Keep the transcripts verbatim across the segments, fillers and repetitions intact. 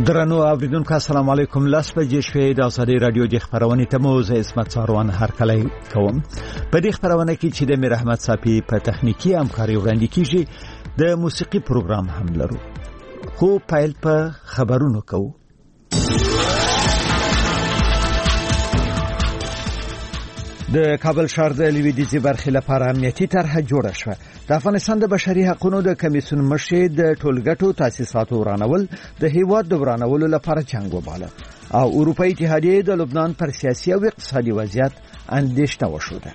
درنو اوریدونکو السلام علیکم. لاس په جشوې د ازادي رادیو د خبرونې ته مو زه اسمت ساروان هر کله کوم. په دې خبرونه کې چې د میر احمد صافي په تخنیکی همکاري وړاندې کیږي د موسیقي پروګرام هم لرو. خو پایل په خبرونو کوو. د کابل ښار د لویدیځي برخې لپاره امنیتي طرحه جوړه شوه. د افغانستان د بشري حقوقو د کمیسیون مشر د ټولګټو تاسیساتو ورانول د هیواد د ورانولو لپاره چنګ وباله او اروپאי اتحادیه د لبنان پر سیاسي او اقتصادي وضعیت اندېښنه وښوده.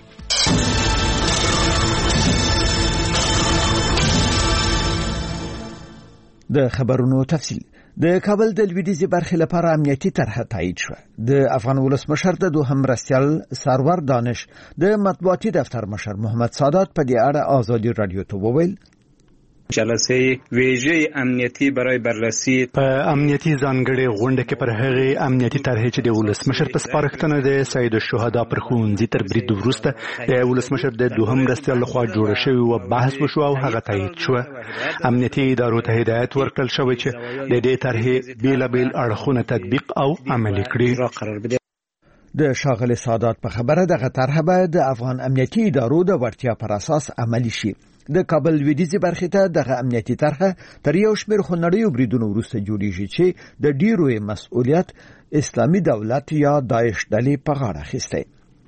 د خبرونو تفصیل. د کابل د لویدیځي برخې لپاره امنیتي طرحه تایید شوه. د افغان ولسمشر د دوهم مرستیال سرور دانش د مطبوعاتي دفتر مشر محمد سادات په دې اړه آزادي رادیو ته وویل: جلسه ویژه امنیتی برای بررسی په امنیتی ځانګړي غونډه کې پر هغه امنیتی طرحه چې د ولسمشر په سپارښتنه د سید الشهدا پر خوندې تر برید وروسته د ولسمشر د دوهم مرستیال لخوا جوړ شوی او بحث وشو او هغه تایید شو. امنیتی ادارو ته هدایت ورکړل شوی چې د دې طرحه بیلابیل اړخونه تطبیق او عملي کړي. د شاغلي سادات په خبره دغه طرحه به د افغان امنیتی ادارو د وړتیا پر اساس عملي شي. د کابل لویدیځي برخې ته دغه امنیتي طرحه تر یو شمېر خونړیو بریدونو وروسته جوړیږي چې د ډیرو مسؤلیت اسلامي دولت یا داعش ډلې په غاړه اخیستی.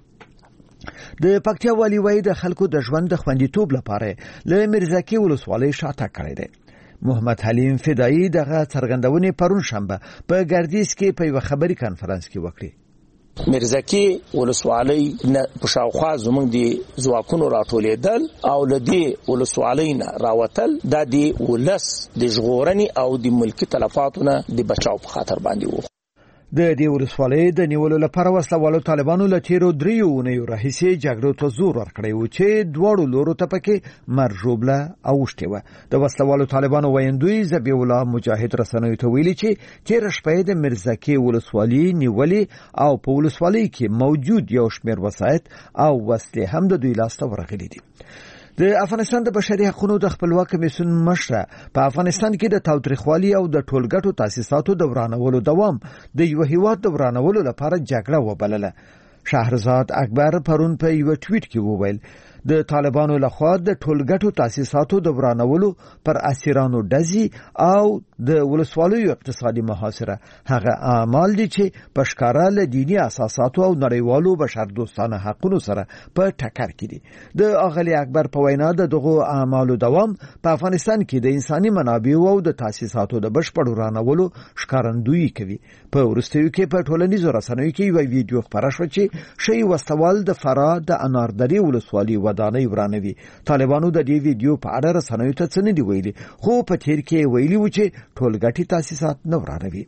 د پکتیا والي وایي د خلکو د ژوند د خوندیتوب لپاره له میرزکي ولسوالۍ شاته کړی دی. محمد حلیم فدایي دغه څرګندونې پرون شنبه په ګردیز کې په یو خبري کانفرنس کې وکړي. میرزکي ولسوالۍ په شاوخوا زموږ د ځواکونو راټولېدل او له دې ولسوالۍ نه راوتل د دې ولس د ژغورنې او د ملکي تلفاتو نه د بچاو په خاطر باندې وو. د دې ولسوالۍ د نیولو لپاره وسلوالو طالبانو له تیرو دریو اونیو راهیسې جګړو ته زور ورکړی و چې دواړو لورو ته پکې مرجوبله اوښتې وه. د وسلوالو طالبانو ویندوی ذبیح الله مجاهد رسنیو ته ویلي چې تېره شپه د میرزکي ولسوالۍ نیولې او په ولسوالۍ کې موجود یو شمېر وسایط او وسلې هم د دوی لاسته ورغلي دي. د افغانستان د بشري حقوقو د خپلواک کمیسیون مشر په افغانستان کې د تاوتریخوالي او د ټولګټو تاسیساتو د ورانولو دوام د یو هیواد د ورانولو لپاره جګړه وبلله. شهرزاد اکبر پرون په یو ټویټ کې وویل د طالبانو لخوا د ټولګټو تاسیساتو د ورانولو پر اسیرانو ډزي او د ولسوالیو اقتصادي محاصره هغه اعمال دي چې په ښکارا له دینی اساساتو او نړیوالو بشردوستانه حقوقو سره په ټکر کې دي. د اغلی اکبر په وینا د دغه اعمالو دوام په افغانستان کې د انساني منابعو او د تاسیساتو د بشپړ ورانولو ښکارندویي کوي. په ورستیو کې په ټولنیزو رسنیو کې یو ویډیو خبره شوه چې شی وستوال د فراه د اناردري ولسوالۍ ودانۍ ورانوي. طالبانو د دې ویډیو په اړه رسنیو ته څه نه دی ویلي، خو په تیر کې ویلي و چې ټولګټي تاسیسات نه ورانوي.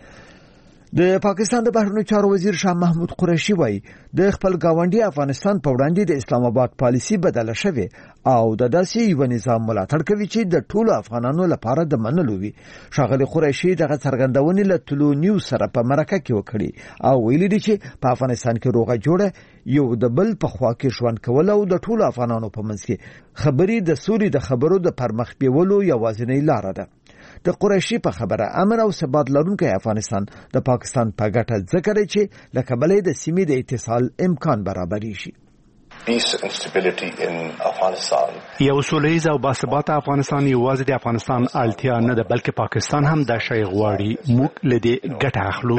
د پاکستان د بهرنیو چارو وزیر شاه محمود قریشي وایي د خپل گاونډي افغانستان په وړاندې د اسلام آباد پالیسي بدله شوه او د داسې یو نظام ملاتړ کوي چې د ټولو افغانانو لپاره د منلو وي. شاغلي قریشي دغه څرګندونې له ټولو نیو سره په مرکه کې وکړي او ویلي دي چې په افغانستان کې روغه جوړه یو د بل په خوا کې ژوند کول او د ټولو افغانانو په منځ کې خبري د سوري د خبرو د پرمخ بیولو یوازینۍ لار ده. د قریشي په خبره امن او ثبات لرونکی افغانستان د پاکستان په ګټه ځکه دی چې له کبله د سیمې د اتصال امکان برابرې شي. Peace and stability in Afghanistan. یو سولیز او باثباته افغانستان یوازې د افغانستان اړتیا نه ده بلکې پاکستان هم دا شی غواړي. موږ له دې ګټه اخلو.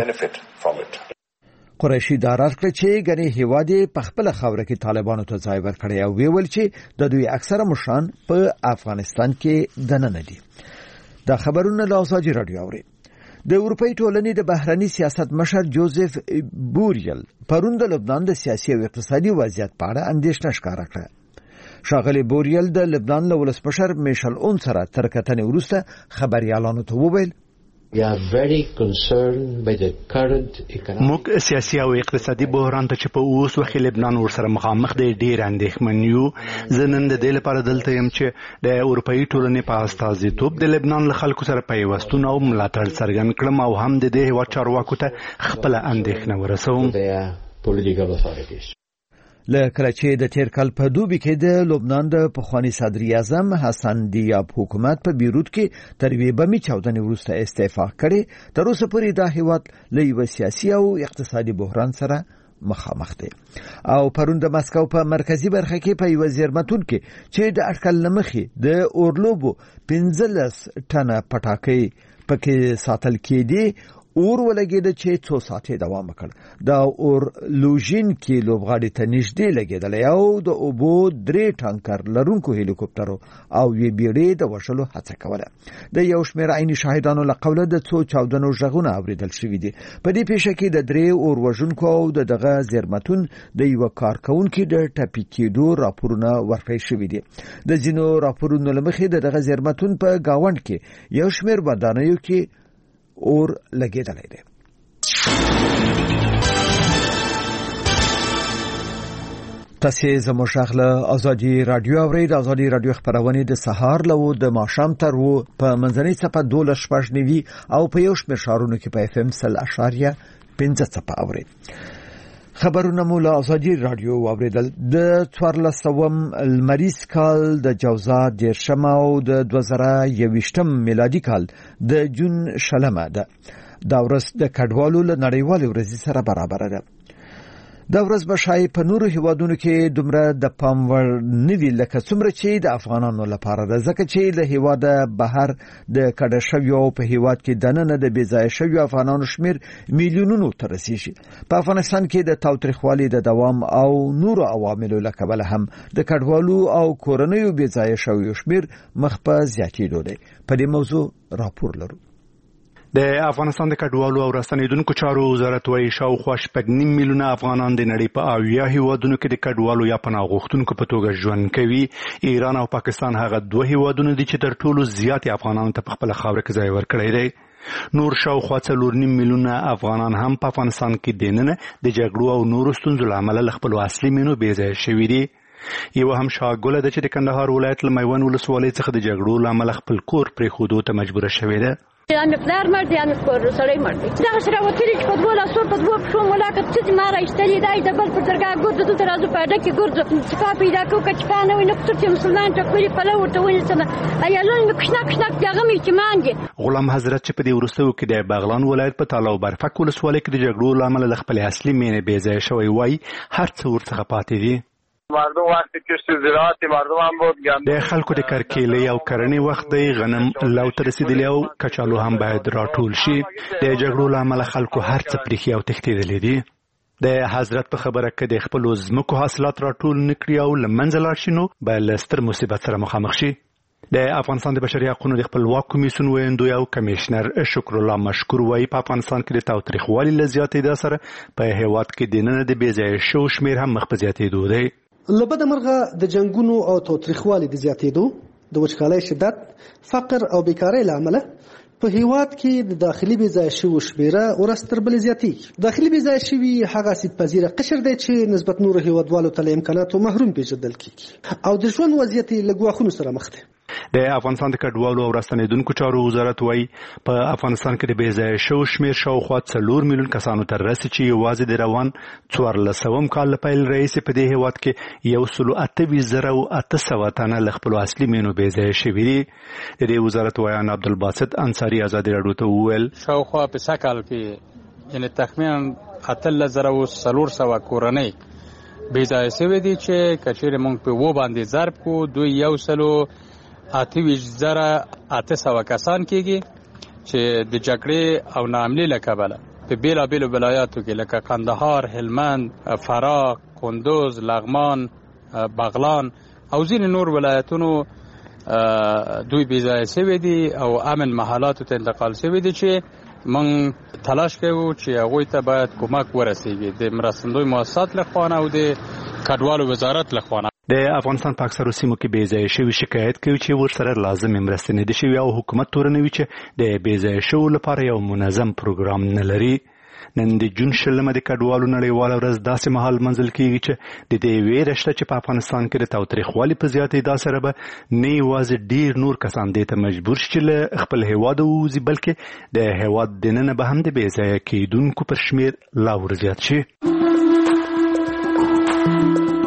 قریشي دا راکړه چې ګنې هیواد په خپل خاوره کې طالبانو ته ځای ورکړی او ویل چې د دوی اکثره مشران په افغانستان کې دننه دي. دا خبرونه له ازادي رادیو اوري. د اروپאי ټولنې د بهرنی سیاست مشر جوزف بوریل پرون د لبنان د سیاسي او اقتصادي وضعیت په اړه اندېښنه ښکاره کړه. شاغلي بوریل د لبنان له ولسمشر میشل اون سره تر کتنې وروسته خبريالانو ته وویل موږ سیاسي او اقتصادي بحران ته چې په اوس وخت لبنان ورسره مخامخ دی ډیر اندېښمن یو. زه نن د دې لپاره دلته یم چې د اروپאי ټولنې په استازیتوب د لبنان له خلکو سره پیوستون او ملاتړ څرګند کړم او هم د دې هیواد چارواکو ته خپل اندېښنه ورسوم. لکه چې د تیر کال په دوبي کې د لبنان د پخوانی صدر اعظم حسن دیاب حکومت په بیروت کې تر یوې بمي چاودنې وروسته استعفا کړې، تر اوسه پورې دا هیواد له یو سیاسي او اقتصادي بحران سره مخامخ دی. او پرون د مسکو په مرکزی برخه کې په یو زیرمتون کې چې د اټکل لمخې د اورلوبو پنځلس ټنه پټاکۍ پکې ساتل کېدي، اور ولګید چې څو ساعتې دوام وکړ. دا اور لوژین کې لوبغاړي ته نږدې لګیدل او د اوبو درې ټانکر لرونکو هلیکوپټرو او وی بیړې د وشلو هڅه کوله. د یو شمېر عیني شاهدانو له قوله د څو چاودنو غږونه اوریدل شوي دي. په دې پیښه کې د درې اور وژونکو او د دغه زیرمتون د یو کارکونکو د ټاپي کېدو راپورونه ورکړل شوي دي. د ځینو راپورونو لمخې د دغه زیرمتون په گاوند کې یو شمېر ودانیو کې اور لګیدلې ده. تاسو زموږ غږ ازادي رادیو اورئ. د ازادي رادیو خبرونه د سهار له د ماښام تر و په منځنۍ صفه دولس شپږ نیوي او په یو شمېر شهرونو کې په اف ام سل اشاریه پنځه صفه اورئ. خبرونه مو له ازادي رادیو اوریدل. د څوارلسم المریز کال د جوزا دیرشم او د دوه زره یوویشتم میلادي کال د جون شلمه ده. دا ورځ د کډوالو له نړیوالې ورځې سره برابر ده. دا ورځ به شای په نورو هیوادونو کې دومره د پام وړ نوي لکه څومره چې د افغانانو لپاره ده، ځکه چې له هیواده بهر د کډه شویو په هیواد کې دننه د بېځایه شویو افغانانو شمیر میلیونونو ته رسیږي. په افغانستان کې د تاوتریخوالي د دوام او نورو عواملو له کبله هم د کډوالو او کورنیو بېځایه شویو شمیر مخ په زیاتېدو دی. په دې موضوع راپور لرو. د افغانستان د کډوالو او راستنیدونکو چارو وزارت وايي شاوخوا شپږ نیم میلیونه افغانان د نړۍ په اویا هیوادونو کې د کډوالو یا پناه غوښتونکو په توګه ژوند کوي. ایران او پاکستان هغه دوه هیوادونه دي چې تر ټولو زیات افغانانو ته په خپل خاوره کې ځای ورکړی دی. نور شاوخوا څلور نیم میلیونه افغانان هم په افغانستان کې دننه د جګړو او نورو ستونزو له امله له خپل اصلي مینو بېځایه شوي دي. یو هم شاګوله ده چې د کندهار ولایت له میوند ولسوالۍ څخه د جګړو له امله خپل کور پرېښودو ته مجبوره شوې ده. یا مقدار مرد یا کور سړی مرد دا سره وتلی چې په دوه لاسو په دوه شو ملاقات چې ما راځتلی دی د بل پر درګه ګورځو ته راځو په ډکه ګورځو چې کا پیدا کو کچپانه وي نو چې مسلمان ته کولی په لور ته وایي چې ایالون مکشنا کشنا دغه می چې مانګي. غلام حضرت چې په دې ورستو کې د بغلان ولایت په تالاو برفک ولسوالۍ کې د جګړو لامل د خپل اصلي مینې بېځایه شوی وای هر څه ورڅخه پاتې دي. مردم وقتی کشت زراعت مردم هم بود گندم د خلکو د کرکیلې او کرنې وخت دی، غنم لو ته رسیدلی او کچالو هم باید راټول شي. د جګړو له امله خلکو هر څه پرېښي او تښتېدلي دي. د حضرت په خبره کې د خپلو ځمکو حاصلات راټول نه کړي او له منځه لاړ شي نو به له ستر مصیبت سره مخامخ شي. د افغانستان د بشري حقوقو د خپلواک کمیسیون ویندوی او کمشنر شکر الله مشکور وایي په افغانستان کې د تاوتریخوالي له زیاتېدا سره په هیواد کې دننه د بېځایه شو شمیر هم مخ په زیاتېدو دی. لبد مرغه د جنگونو او تاوتریخوالي د زیاتېدو، د وچکالۍ شدت، فقر او بیکارۍ له امله په هیواد کې د داخلي بېځایه شویو شمېره ورځ تر بلې زیاتېږي. داخلي بېځایه شوي هغه اسیدپذیره قشر دی چې نسبت نورو هیوادوالو ته له امکاناتو محروم پېژندل کېږي او د ژوند وضعیت یې له ګواښونو سره مخ دی. د افغانستان د کډوالو او راستنیدونکو چارو وزارت وايي په افغانستان کې د بېځایه شو شمیر شاوخوا څلور میلیون کسانو ته رسي چې یوازې د روان څوارلسم کال له پیل راهیسې په دې هیواد کې یو سل اته ویشت زره او اته سوه تنه له خپلو اصلي مینو بېځایه شوي دي. د دې وزارت وایان عبدالباسط انصاري ازادي راډیو ته وویل شاوخوا په سږ کال کې یعنې تخمیناً اتلس زره او څلور سوه کورنۍ بېځایه شوي دي چې که چیرې موږ په اووه باندې ضرب کړو دوی یو سلو اته ویشت زره اته سوه کسان کېږي چې د جګړې او ناامنۍ له کبله په بېلابېلو ولایاتو کې لکه کندهار، هلمند، فراه، کندوز، لغمان، بغلان او ځینې نور ولایتونو دوی بېځایه شوي دي او امن محلاتو ته انتقال شوي دي چې موږ تلاش کوو چې هغوی ته باید کمک ورسیږي د مرستندوی مؤسسات له خوا او د کډوالو وزارت له خوا. د افغانستان په اکثرو سیمو کې بېځایه شوي شکایت کوي چې ورسره لازمې مرستې نه دي شوي او حکومت تورنوي چې د بېځایه شوو لپاره یو منظم پروګرام نه لري. نن د جون شلمه د کډوالو نړیواله ورځ داسې مهال منځل کېږي چې د دې ویره شته چې په افغانستان کې د تاوتریخوالي په زیاتېدا سره به نه یوازې ډېر نور کسان دې ته مجبور شي چې له خپل هیواده ووځي بلکې د هیواد دننه به هم د بېځایه کېدونکو پر شمېر لا ورزیات شي.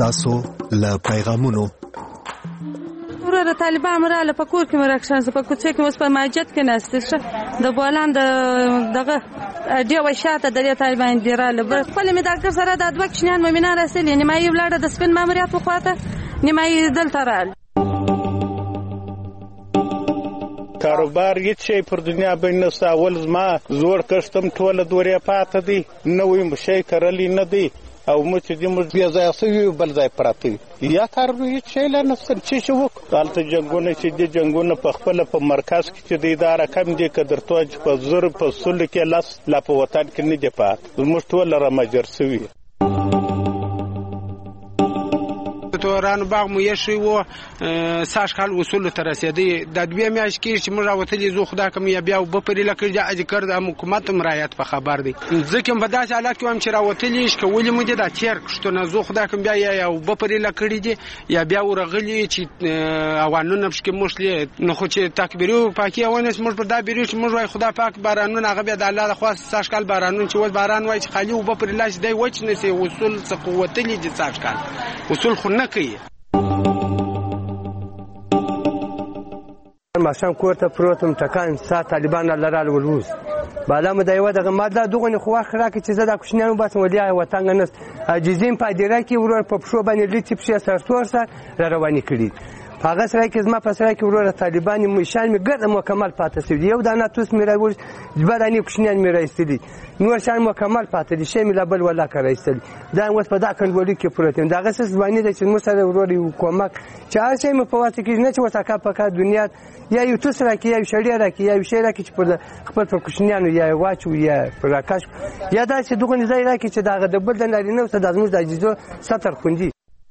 ستاسو له پیغامونو وراره طالبان مراله په کور کې مرکشان په کوڅه کې اوس په مسجد کې نهسته د بولان د دغه دی وشاته د طالبان دیراله بر خپل می ډاکټر سره د دوه کښنان مؤمنان رسېلې نیمایي ولاړه د سپین ماموریت وخواته نیمایي دلته رال کاروبار هیڅ شی پر دنیا باندې نشته. اول زما زوړ کښتم ټوله دورې پاته دي، نوی شی کرلی نه دی او مو چې دې موږ بیا ځای سوي بل ځای پراته وي یا کار هیڅ شی لا نشته. چې شي وکړو هلته جنګونه چې دي جنګونه په خپله په مرکز کې چې دی دا رقم دی که درته چې په زر په سلو کې لس لا په وطن کې نه دی پاته. زموږ ټوله رامجر سوي تورانو باغ مو یشي وو ساش کال وصول ته رسیدي د دوی میاش کې چې موږ راوتلی زو خدا کوم یا بیا وبپری لکه د اجکر د حکومت مرایت په خبر دی ځکه په داسې حالت کې هم چې راوتلی شي کولې مو دي د چیر کښتونه زو خدا کوم بیا یا وبپری لکړي دي یا بیا ورغلی چې اوانونه بشکې مشلي نو خو چې تکبیرو پاکي اونس موږ پر دا بیرو چې موږ وای خدا پاک بارانونه هغه بیا د الله خو ساش کال بارانونه چې وای باران وای چې خالي وبپری لاش دی وچ نه سي وصول څه قوتلی دي ساش کال وصول خو نه کوي. ماشام کوړه پروتم ټکان سات طالبان لرال ولوز بالا مدایو دغه ماده دغه خو اخره کې چې زدا کوښنیانو بس ولیا وطن نه عجزین پادیرا کې ورور په پښو باندې لټی په سرتور سره رواني کړي. هغه سره کې زما په سره کې ورور طالبان مشان می ګرد مکمل پاتې سوي یو دانه توس می راوړ جبرانی کوښنیان می راستلی نور شان مکمل پاتې دي شی می لبل ولا کړایستل دا اوس په دا کندولي کې پروتین دا غسه ځواني د چې مو سره ورور یو کومک چې هر شی می په واسطه کې نه چې وساکا پکا دنیا یا یو توس را کې یا شړی را کې یا شی را کې چې پر خپل پر کوښنیانو یا واچو یا پر راکاش یا دا چې دغه ځای را کې چې دا د بل د نارینه او د ازموز د اجزو ستر خوندي.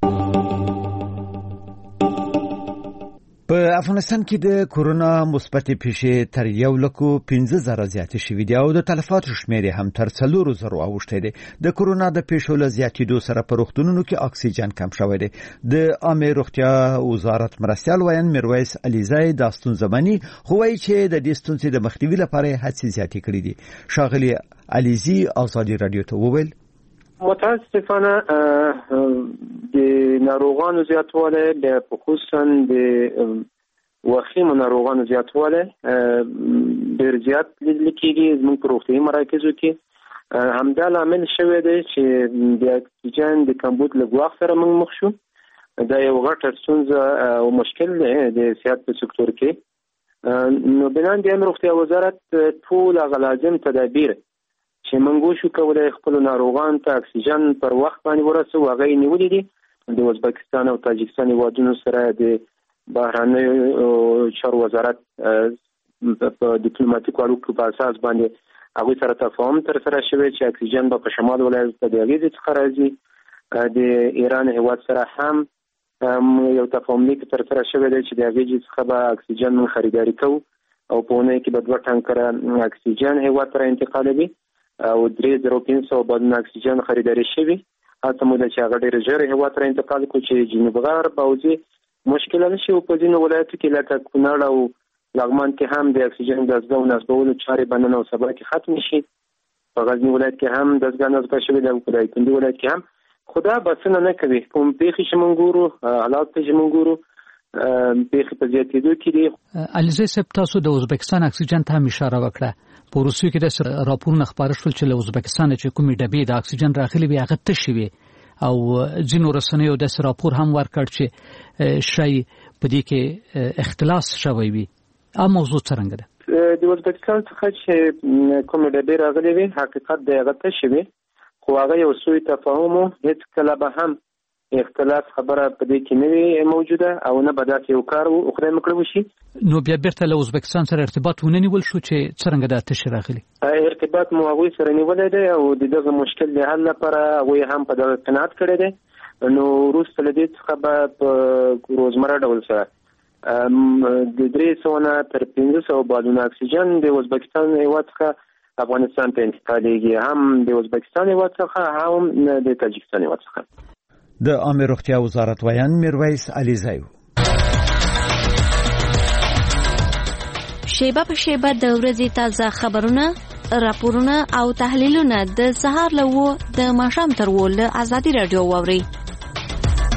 په افغانستان کې د کورونا مثبت پیښې تر یو لکو پنځه زره زیاتې شوې دي او د تلفاتو شمېر هم تر څلورو زرو اوښتی دی. د کورونا د پیښو له زیاتېدو سره په روغتونونو کې اکسیجن کم شوی دی. د عامه روغتیا وزارت مرستیال ویان میرویس علیزی دا ستونزه مني خو وایي چې د دې ستونزې د مخنیوي لپاره هڅې زیاتې کړې دي. ښاغلي علیزی ازادي رادیو ته وویل متاسفانه د ناروغانو زیاتوالی د خصوصا د وخیمو ناروغانو زیاتوالی ډېر زیات لیدل کېږي زموږ په روغتیایي مراکزو کې. همدا لامل شوی دی چې د اکسیجن د کمبود له ګواښ سره موږ مخ شو. دا یو غټه ستونزه او مشکل دی د صحت په سکتور کې. نو بنان د روغتیا وزارت ټول هغه لازم تدابیر چې موږ شو کولای خپل ناروغان ته اکسیجن پر وخت باندې ورسو هغه نیولې دي. د ازبکستان او تاجکستان هیوادونو سره د بهرنیو چارو وزارت په ډیپلوماټیکو اړیکو په اساس باندې هغه سره تفاهم تر سره شوی چې اکسیجن په شمال ولایت کې د هغې څخه راځي. د ایران هیواد سره هم یو تفاهم لیک تر سره شوی دی چې د هغې څخه به اکسیجن من خریداري کوو او په اونۍ کې به دوه ټانکره اکسیجن هیواد ته انتقالوي او درې زره پنځه سوه بادونه اکسیجن خریداري شوي. هلته مو ده چې هغه ډېر ژر هیواد ته انتقال کړو چې جنوب غرب پوځي مشکله نه شي. په ځینو ولایتو کې لکه کونړ او لغمان کې هم د اکسیجن دستګاه او نصبولو چارې به نن او سبا کې ختمې شي. په غزني ولایت کې هم دستګاه نصب شوې ده او په دایکنډي ولایت کې هم. خو دا بسنه نه کوي. کوم پېښې چې موږ ګورو حالات چې موږ ګورو پېښې په زیاتېدو کې دي. علیزی صاحب تاسو د ازبکستان اکسیجن ته هم اشاره وکړه. په روسیې کې د راپورونه خبره شول چې له ازبکستان چې کومې ډبې د اکسیجن راغلي وي هغه تشې وي او ځینو رسنیو داسې راپور هم ورکړ چې شی په دې کې اختلاس شوی وي. دا موضوع څرنګه ده؟ د ازبکستان څخه چې کومې ډبې راغلي وي حقیقت د هغه تشې وي خو هغه یو سوی تفاهم و. هیڅ کله به هم اختلاف خبره په دې کې نه وي موجوده او نه به داسې یو کار و خدای مو کړی وشي. نو بیا بیرته له ازبکستان سره ارتباط ونه نیول شو چې څرنګه دا تشې راغلي؟ ارتباط مو هغوی سره نیولی دی او د دغه مشکل د حل لپاره هغوی هم په دغه قناعت کړی دی. نو وروسته له دې څخه به په روزمره ډول سره د درې سوه نه تر پنځه سوه بالونه اکسیجن د ازبکستان هیواد څخه افغانستان ته انتقالیږي، هم د ازبکستان هیواد څخه هم د تاجکستان هیواد څخه. د عامه روغتیا وزارت ویان میرویس علیزی. شیبه په شیبه د ورځې تازه خبرونه، راپورونه او تحلیلونه د سهار له وو د ماښام تر وو له ازادي رادیو واوري.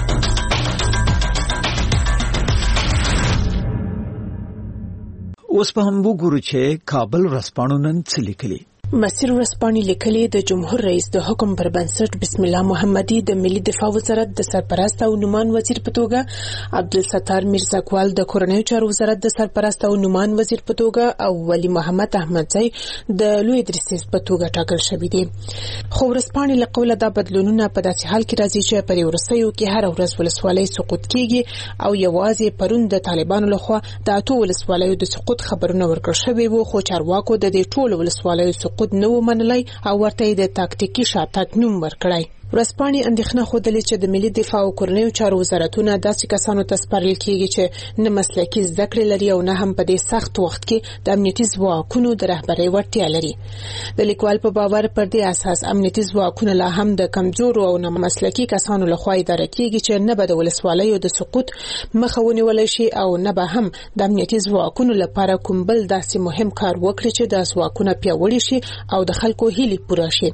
اوس په هم وګورو چې کابل ورځپاڼو نن څه لیکلي. مسیر ورځپاڼې لیکلي د جمهور رئیس د حکم پر بنسټ بسم الله محمدي د ملي دفاع وزارت د سرپرست او نومان وزیر په توګه عبدالستار میرزاکوال د کورنیو چارو وزارت د سرپرست او نومان وزیر په توګه او ولی محمد احمدزی د لوی درسیز په توګه ټاکل شوي دي. خو ورځپاڼې له قوله دا بدلونونه په داسې حال کې راځي چې په ورسېو کې هر ورځ ولسوالۍ سقوط کیږي او یوازې پرون د طالبانو لخوا د اتو ولسوالیو د سقوط خبرونه ورکړل شوي وو، خو چارواکو د دې ټولو ولسوالیو سقوط نو منلای او ورته د تاکتیکي شاتګ نوم ورکړای. ورځپاڼې اندېښنه ښودلې چې د ملي دفاع او کورنیو چارو وزارتونه داسې کسانو ته سپارل کیږي چې نه مسلکي زده کړې لري او نه هم په دې سخت وخت کې د امنیتي ځواکونو د رهبرۍ وړتیا لري. د لیکوال په باور پر دې اساس امنیتي ځواکونه لا هم د کمزورو او نه مسلکي کسانو لخوا اداره کیږي چې نه به د ولسوالیو د سقوط مخه ونیول شي او نه به هم د امنیتي ځواکونو لپاره کوم بل داسې مهم کار وکړي چې د ځواکونه پیاوړي شي او د خلکو هیلې پوره شي.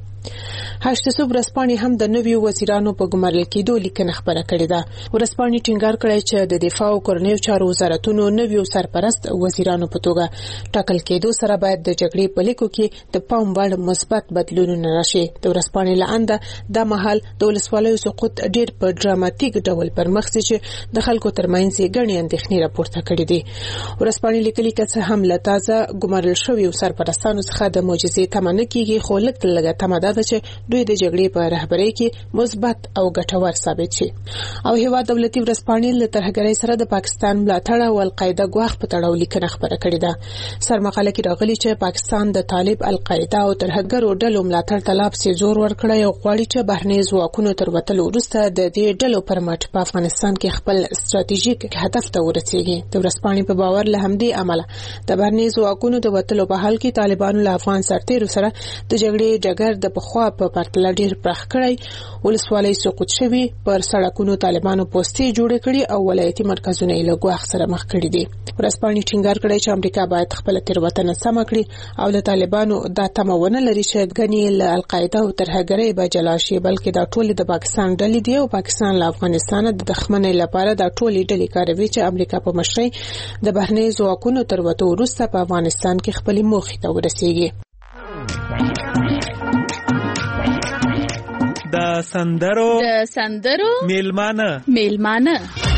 هشت صبح ورځپاڼې هم د نویو وزیرانو په ګمارل کېدو لیکنه خبره کړې ده. ورځپاڼې ټینګار کړی چې د دفاع او کورنیو چارو وزارتونو نویو سرپرست وزیرانو په توګه ټاکل کېدو سره باید د جګړې په لیکو کې د پام وړ مثبت بدلونونه راشي. د ورځپاڼې لاندې د مهال د ولسوالیو سقوط ډېر په ډراماتیک ډول پر مخ چې د خلکو ترمنځ یې ګڼې اندېښنې راپورته کړې دي. ورځپاڼې لیکلي که څه هم له تازه ګمارل شویو سرپرستانو څخه د معجزې تمه نه کېږي، خو لږ تر لږه تمه ده چې دوی د جګړې په رهبرۍ کې مثبت او ګټور ثابت شي. او هیواد دولتي ورځپاڼې له ترهګرۍ سره د پاکستان ملاتړ او القاعده ګواښ په تړاو لیکنه خبره کړې ده. سرمقاله کې راغلي چې پاکستان د طالب القاعده او ترهګرو ډلو ملاتړ ته لا پسې زور ورکړی او غواړي چې بهرني ځواکونو تر وتلو وروسته د دې ډلو پر مټ په افغانستان کې خپل ستراتیژیک هدف ته ورسیږي. د ورځپاڼې په باور له همدې امله د بهرني ځواکونو د وتلو په حال کې طالبانو له افغان سرتیرو سره د جګړې ډګر د پخوا په پرتله ډیر پراخ کړی، ولسوالۍ سقوط شوي، پر سړکونو طالبانو پوسټې جوړې کړي او ولایتي مرکزونه یې له ګواښ سره مخ کړي دي. ورځپاڼې ټینګار کړی چې امریکا باید خپله تېروتنه سمه کړي او له طالبانو دا تمه ونه لري چې ګنې له القاعده او ترهګرۍ به جلا شي، بلکې دا ټولې د پاکستان ډلې دي او پاکستان له افغانستانه د دښمنۍ لپاره دا ټولې ډلې کاروي چې امریکا په مشرۍ د بهرنیو ځواکونو تر وتو وروسته په افغانستان کې خپلې موخې ته ورسیږي. د سندرو د سندرو میلمانه میلمانه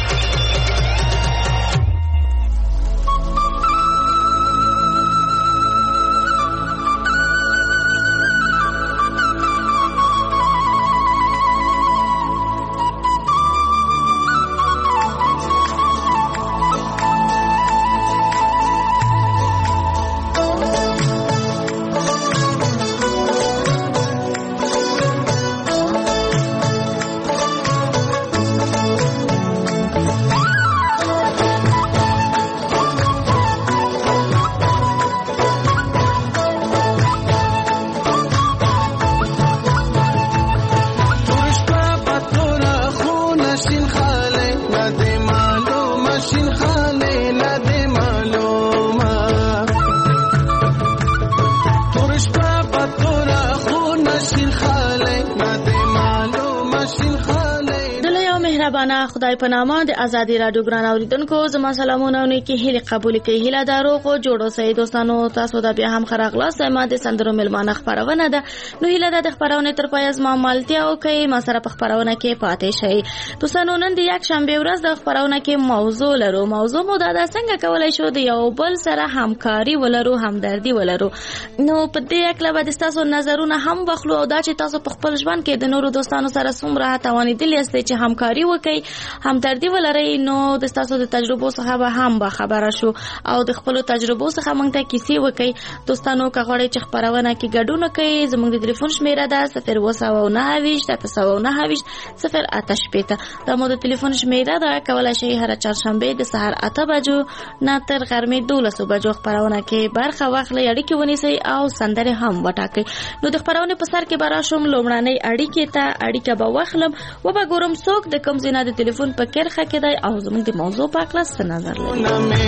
خدای په نامه د ازادي رادیو ګران اوریدونکو زما سلامونه او نیکی هیله قبول کړئ. هیله دارو خو جوړو سي دوستانو، تاسو د بیا هم خراغلاس ما د سندرو ملمانه خبرونه ده. نو هیله د خبرونه تر پای زما مالتیا او کوي ما سره په خبرونه کې پاتې شي. دوستانو نن د یک شنبه ورځ د خبرونه کې موضوع لرو. موضوع مو دا څنګه کولای شو د یو بل سره همکاري ولرو، همدردي ولرو. نو په دې اکله به تاسو نظرونه هم واخلو او دا چې تاسو په خپل ژوند کې د نورو دوستانو سره څومره توانیدلی یاستئ چې همکاري وکړئ، همدردي ولرئ. نو د تاسو د تجربو څخه به هم به خبره شو او د خپل تجربو څخه موږ ته کیسې وکړئ. دوستانو که غواړئ چې خبرونه کې ګډون وکړئ، زموږ د ټلیفون شمیره ده صفر اووه سوه نهه ویشت اته سوه نهه ویشت صفر اته شپېته. دا مو د ټلیفون شمیره ده. کولای شئ هر چهارشنبه د سهار اته بجو نه تر غرمې دولسو بجو خبرونه کې برخه واخلئ، اړیکې ونیسئ او سندرې هم وټاکئ. نو د خبرونه په سر کې به راشم لومړنۍ اړیکې ته. اړیکه به واخلم و به ګورم څوک د کوم ځای نه د ټلیفون په کرخه کې دی او زموږ د موضوع په اړه څه نظر لري.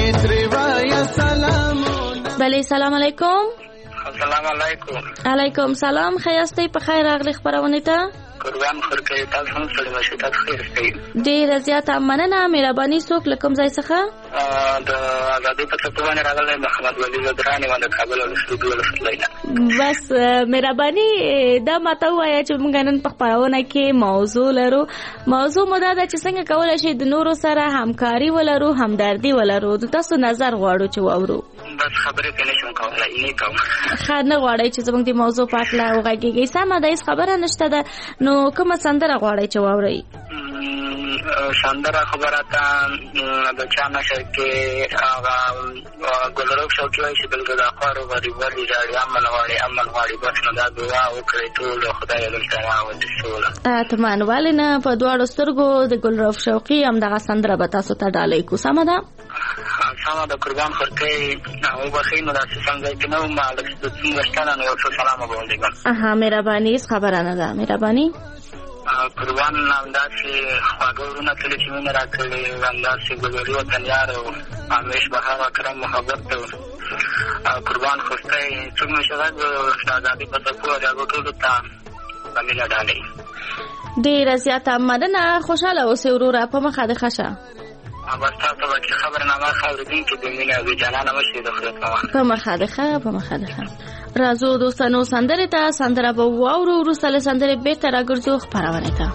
بله سلام علیکم. السلام علیکم. علیکم سلام. خیاستئ په خیر راغلی خبرونه ته. قربان خورکې تاسو هم سره مشه تاسو خیر استئ. ډېر زیاته مننه. مهرباني څوک له کوم ځای څخه؟ د آزادۍ په څپو باندې راغلی محمد ولی زدراني باندې کابل ولسوالۍ ولسوالۍ. بس مهرباني دا ماته وایي چې موږ نن په خپرونه کې موضوع لرو. موضوع مو دا ده چې څنګه کولای شي د نورو سره همکاري ولرو، همدردي ولرو. د تاسو نظر غواړو چې واورو. بس خبرې پې نشم کولی، نه کوم. ښه نه غواړئ چې زموږ د موضوع په هکله وغږېږئ. سمه ده، هېڅ خبره نشته ده. نو کومه سندره غواړئ چې واورئ؟ سندره خبره ته د چا نشه کې هغه ګلرخ شوقي وایي چې دلته د خوارو غریبوالي ژاړي، امن غواړي امن غواړي. بس نو دا دعا وکړئ ټولو، خدای دلته راولي سوله. اطمئن ولې نه، په دواړو سترګو د ګلرخ شوقي همدغه سندره به تاسو ته ډالۍ کړو. سمه ده؟ سمه ده. قربان خورکۍ وبښئ، نو داسې سم ځای کې نه وم، لږ څومره شته نه، نو یو څه سلام به ولېږم. اها، مهرباني، هېڅ خبره نه ده. مهرباني. قربان همداسې خواږه ورونه تللي چې مینه راکړې، همداسې ګلوري وطنیار او همیش بهار اکرم محبت او قربان خورکۍ څوک مې چې غږ د ازادۍ په څپو د هغو ټولو ته به مینه ډالۍ. ډېره زیاته مننه. خوشحاله اوسئ وروره، په مخه دې ښه شه. بس تاسو به چې خبرنامه ښه اورېدونکي د مینې او بېجانانه مشرې د خدای په امان. په مخه دې ښه، په مخه دې ښه. راځو دوستانو سندرې ته. سندره به واورو، وروسته له سندرې بېرته راګرځو خپرونې ته.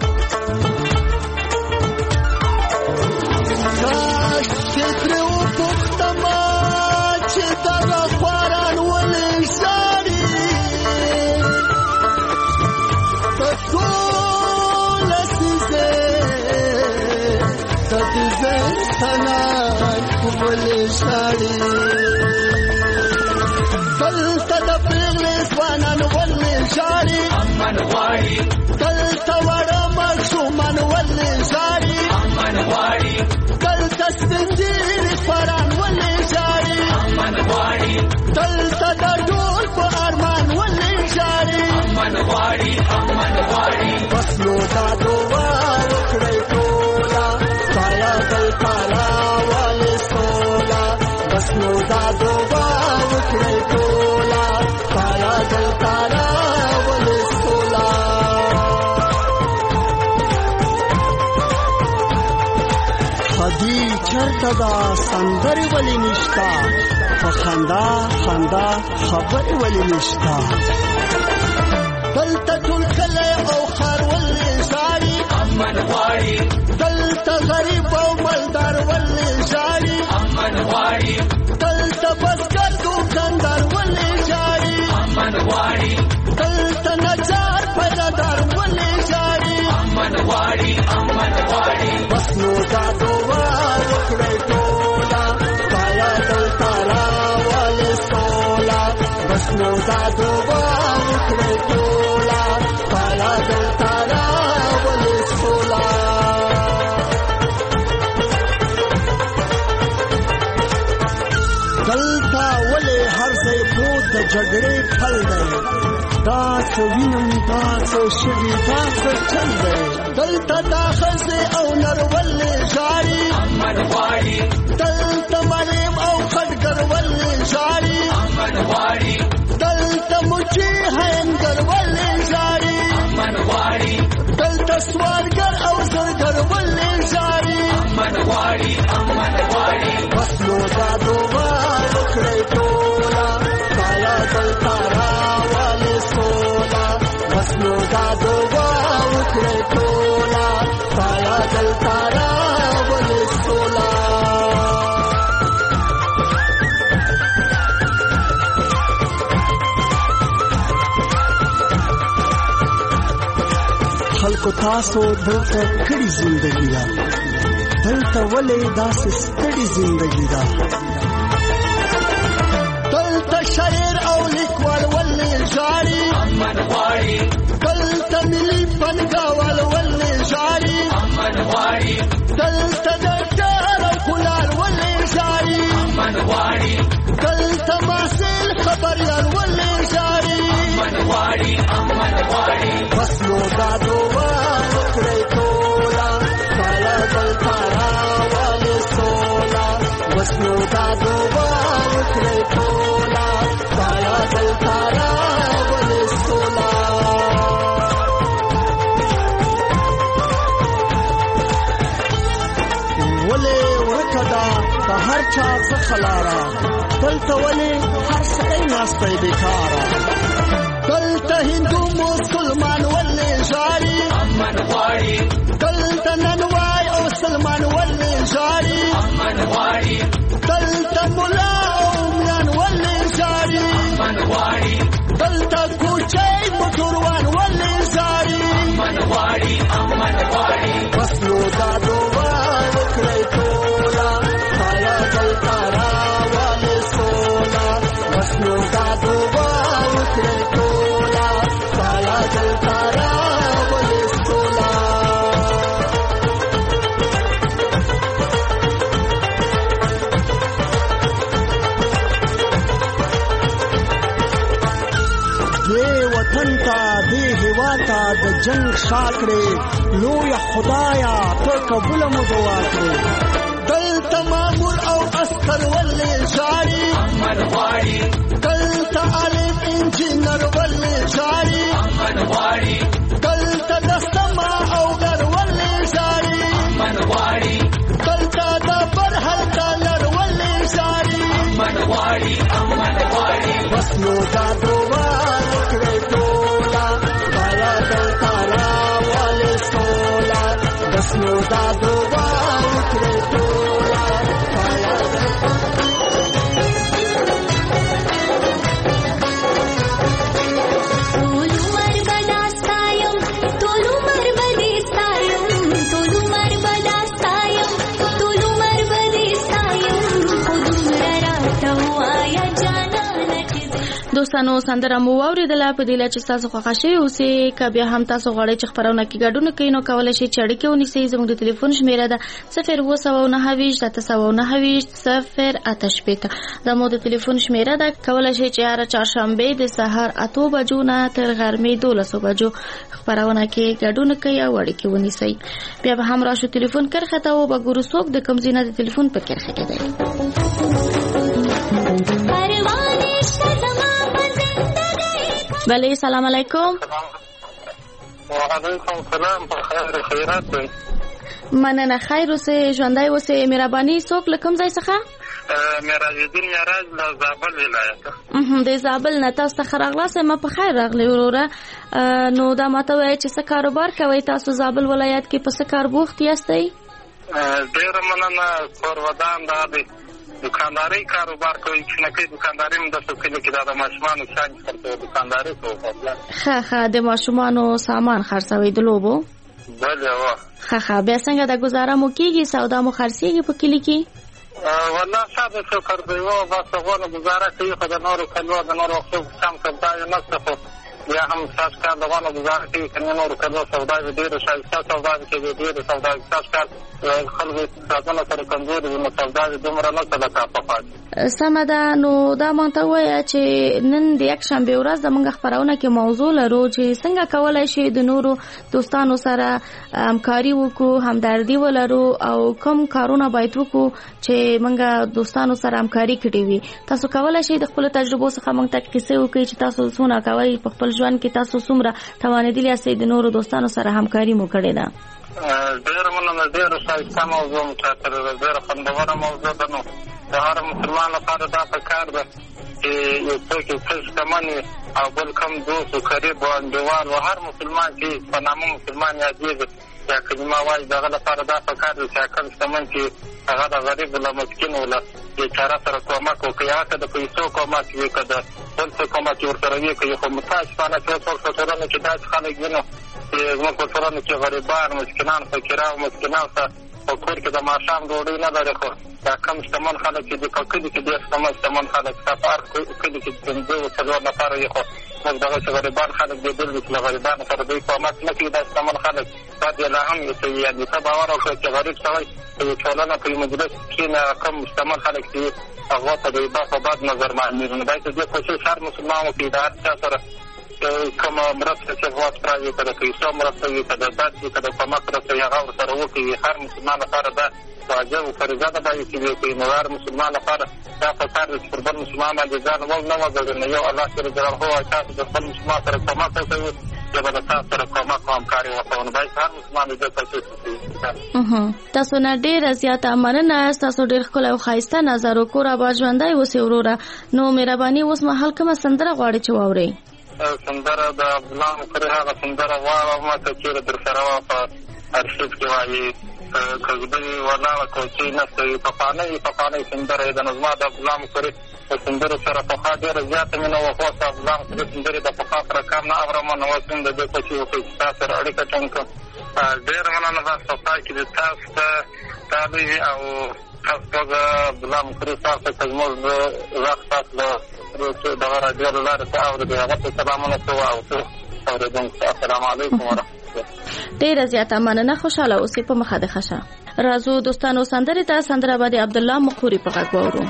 دلته د پیغلې ځوانان ولې ژاړي، امن غواړي. دلته وړه ماشومان ولې ژاړي، امن غواړي. دلته سپین ږیري خواران ولې ژاړي، امن غواړي. دلته د ډول په ارمان ولې ژاړي، امن غواړي، امن غواړي. بس نو دا دعا وکړئ ټوله، سایه دلته راولې سوله. بس نو دا دعا وکړئ ټوله، سایه دلته راولې سوله. خدي چرته دا سندرې ولې نشته، په خندا خندا خبرې ولې نشته. دلته ټول کلی او ښار ولې ژاړي، امن غواړي. دلته غریب او مالدار ولې ژاړي، امن غواړي. دلته بزګر دوکاندار ولې ژاړي، امن غواړي. دلته نجار پیدادار ولې ژاړي، امن غواړي، امن غواړي. بس نو دا دعا وکړئ ټوله، سایه دلته راولې سوله. بس نو دا دعا وکړئ ټوله، سایه دلته راولې سوله. دلته ولې هر ځای پروت د جګړې پل دی، دا څه وینم دا څه شوي دا څه چل دی. دلته دا ښځې او نر ولې ژاړي، امن غواړي. دلته معلم او خټګر ولې ژاړي، امن غواړي. دلته مچي هینګر ولې ژاړي، امن غواړي. دلته سوالګر او زرګر ولې ژاړي، امن غواړي، امن غواړي. بس نو دا دعا وکړئ ټوله، سایه دلته راولې سوله. بس نو دا دعا وکړئ ټوله، سایه دلته راولې سوله. خلکو تاسو دلته کړي زندګي ده، دلته ولې داسې ستړي زندګي ده. دلته شاعر او لیکوال ولې ژاړي، امن غواړي. دلته ملي فنګاوال ولې ژاړي، امن غواړي. دلته ډاکټر او کولار ولې ژاړي، امن غواړي. دلته محصل خبریال ولې ژاړي، امن غواړي، امن غواړي. بس نو دا دعا وکړئ ټوله، سایه دلته راولې سوله. بس نو دا دعا وکړئ ټوله، سایه دلته راولې سوله. ولې ورکه ده په هر چا څخه لاره دلته ولې هر سړی ناستی بېکاره دلته هندو مسلمان ولې ژاړي امن غواړي دلته ننوای او سلمان ولې ژاړي امن غواړي دلته ملا او میان ولې ژاړي امن غواړي دلته کوچی موټروان ولې ژاړي امن غواړي امن غواړي بس نو دا دعا وکړئ ټوله خایا دلته راولې سوله بس نو دا دعا وکړئ ټوله خایا دلته راولې سوله دې وطن ته دې هېواد ته د جنګ شا کړې لویه خدایه ته قبوله مو دعا کړې دلته مامور او عسکر ولې ژاړي امن غواړي دلته عالم انجینر ولې ژاړي امن غواړي دلته د سما او در ولې ژاړي امن غواړي دلته د برحل ډالر ولې ژاړي امن غواړي امن غواړي بس نو دا دعا وکړئ ټوله خایا دلته راولې سوله بس نو دا دعا وکړئ ټوله خایا دلته دوستانو سندره مو واوریدله په دې لاره چې تاسو خوښه شوې اوسئ که بیا هم تاسو غواړئ چې خپرونه کې ګډون کوئ نو کولی شئ چې اړیکې ونیسئ زموږ د تلیفون شمیره ده صفر اووه سوه نهه ویشت اته سوه نهه ویشت صفر اته شپېته زموږ د تلیفون شمیره ده کولی شئ چې هره چهارشنبې د سهار اتو بجو نه تر غرمې دولسو بجو خپرونه کې ګډون کوئ او اړیکې ونیسئ بیا به هم راشو تلیفون کرښه ته وبه ګورو څوک د کوم ځای نه د تلیفون په کرښه کې دی بله سلام علیکم وعلیکم سلام په خیر خیرات دی مننه خیر اوسئ ژوندی اوسئ مهرباني څوک له کوم ځای څخه معراج الدین معراج له زابل ولایت د زابل نه تاسو ته ښه راغلاست ما په خیر راغلی وروره نو دا ماته وایئ چې څه کاروبار کوئ تاسو زابل ولایت کې په څه کار بوخت یاستئ ډېره مننه کور ودان دا دی دکانداري کاروبار کوي چې نه کوي دکانداري هم داسې کلي کې دا د ماشومانو شیان خرڅوي دکانداري کوو ښه ښه د ماشومانو سامان خرڅوئ د لوبو بله وه ښه ښه بیا څنګه د ګزاره مو کېږي سودا مو خرڅېږي په کلي کې والله ساده شکر دی و بس هغونه ګزاره کوي خو د نورو کلیو د نورو وختو سم سودا یې نشته خو بیا هم ستاسو کار د غونه ګزاره کوي که نه نورو کلیو سودا وي ډېرې ښایسته سودا وي چې وي ډېرې سودا وي ستاسو کار خلکو اقتصادونه سره کمزوري وي نو سودا وي دومره نه څه لکه پخوا سمه ده نو دا ماته ووایه چې نن د یکشنبې ورځ زموږ خپرونه کې موضوع لرو چې څنګه کولی شي د نورو دوستانو سره همکاري وکړو همدردي ولرو او کوم کارونه باید وکړو چې موږ دوستانو سره همکاري کړې وي تاسو کولی شئ د خپلو تجربو څخه موږ ته کیسې وکړئ چې تاسو څونه کوئ په خپل ژوند کې تاسو څومره توانېدلي یاستئ د نورو دوستانو سره همکاري مو کړې ده ډېره مننه ډېره ښایسته موضوع مو چاته ده ډېره خوندوره موضوع ده نو د هر مسلمان لپاره دا پکار ده چې یو څوک یو څه شتمن وي او بل کم دوست و قریب و انډیوال و هر مسلمان چې په نامه مسلمان یادېږي یا کلمه وایي د هغه لپاره دا پکار ده چې هغه شتمن چې هغه د غریب له مسکینو له بیچاره سره کومک وکړي هغه که د پیسو کومک وي که د بل څه کومک یې ورسره وي که یو خو متاسفانه چې اوس په ټولنه کې داسې خلک وي نو چې زموږ په ټولنه کې غریبان مسکینان فقیران او مسکینان ته په کور کې د ماښام ډوډۍ نه لري خو دا کم شتمن خلک چې دي په کلي کې ډېر شتمن شتمن خلک ستا په هر کلي کې پنځه څلور نفره وي خو موږ دغسې غریبان خلک دې بل وي چې له غریبانو سره دوی کومک نه کوي دا شتمن خلک دا دې لا هم یې یعنې ته باور وکړه چې غریب سړی په یو ټولنه په یو مجلس کښېني کم شتمن خلک چې هغو ته د بد په بد نظر معلومېږي نو باید دې کوشش هر مسلمان وکړي د هر چا سره کومه مرسته چې غواړي پرایي که د پیسو مرسته وي که د داد وي که د کومک مرسته وي هغه ورسره وکړي هر مسلمان لپاره دا واجب و فریضه ده باید چې وکړي نو هر مسلمان لپاره دا پکار ده چې پر بل مسلمان باندې ځان ول نه وګړي نو یو الله جل جلاله وایي تاسو د خپل مسلمان سره کومک وکړئ زه به د تاسو سره کومک او همکاري وکړم. باید هر مسلمان دې کوشش وکړي. تاسو نه ډېره زیاته مننه. تاسو ډېر ښکلی او ښایسته نظر او کور آباد ژوندی اوسئ وروره. نو مهرباني اوس مهال کومه سندره غواړئ چې واورئ؟ سندره د عبدالله مقري هغه سندره غواړم که چېرې در سره وه په ارشیف کې وایي کږدۍ ولاړه کوچۍ نسته وي پخوانۍ پخوانۍ سندره یې ده. نو زما د عبدالله مقري په سندرو سره پخوا ډېره زیاته مینه وه خو اوس عبدالله مقري سندرې د پخوا سره کم نه اورم. نو اوس هم د دې کوشش وکړئ چې تاسو سره اړیکه ټینګ کړم. ډېره مننه. بس په پای کې د تاسو ته دا لوی او تاسو توګه عبدالله مقري صاحب ته که زموږ د غږ تاسو د دغه راډیو له لارې څه اورېدئ هغه ته سلامونه کوو او ټول اورېدونکو ته السلام علیکم ورحمتالله. ډېره زیاته مننه. خوشحاله اوسئ. په مخه د ښه شه. راځو دوستانو سندرې ته. سندره به د عبدالله مقري په غږ واورو.